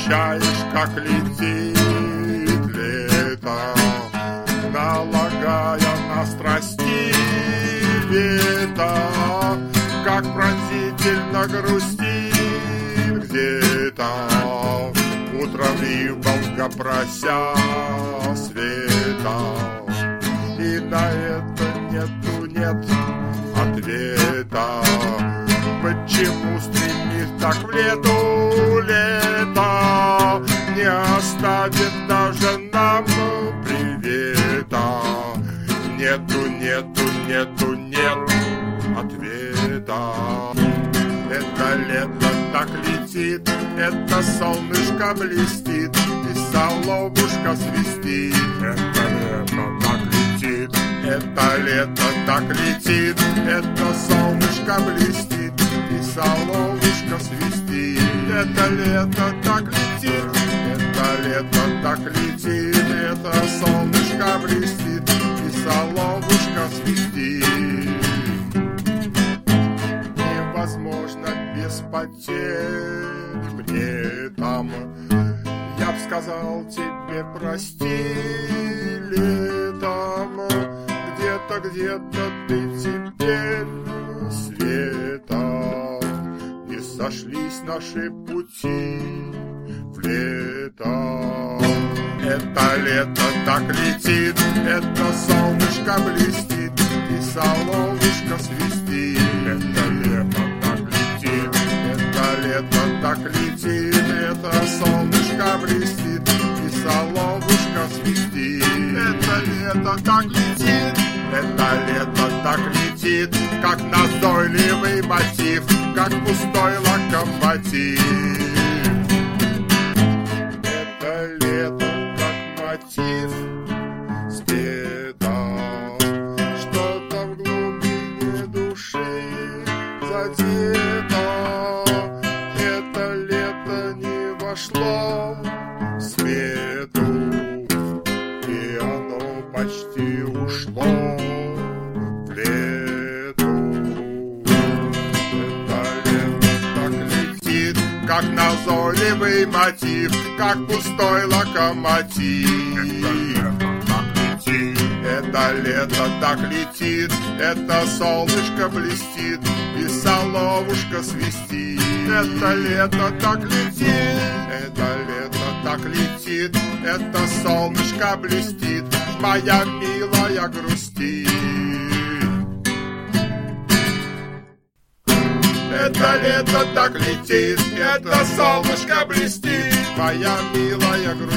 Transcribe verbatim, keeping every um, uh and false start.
замечаешь, как летит лето, налагая на страсти вето, как пронзительно грустит где-то утром рыбалка, прося света. И на это нету, нет ответа. Почему стремит так в лету лето, не оставит даже нам привета? Нету, нету, нету, нет ответа. Это лето так летит, это солнышко блестит, и соловушка свистит. Это лето так летит, это лето так летит, это солнышко блестит, и соловушка свистит. Это лето так летит, это лето так летит, это солнышко блестит, и соловушка свистит. Невозможно без потерь мне там, я б сказал тебе прости летом. Где-то, где-то ты теперь света, не сошлись наши пути в лето. Это лето так летит, это солнышко блестит, и соловушка свистит. Это лето так летит, это лето так летит, это солнышко блестит, и соловушка свистит. Это лето так летит, это лето так летит, как назойливый мотив, как пустой локомотив. Это лето как мотив спета, что-то в глубине души задето. Это лето не вошло в смету, и оно почти ушло в лету. Это лето так летит, как назойливый мотив, как пустой локомотив. Это лето так летит, это солнышко блестит, и соловушка свистит. Это лето так летит, это лето так летит, это солнышко блестит, моя милая грустит. Это лето так летит, это солнышко блестит, моя милая грустит.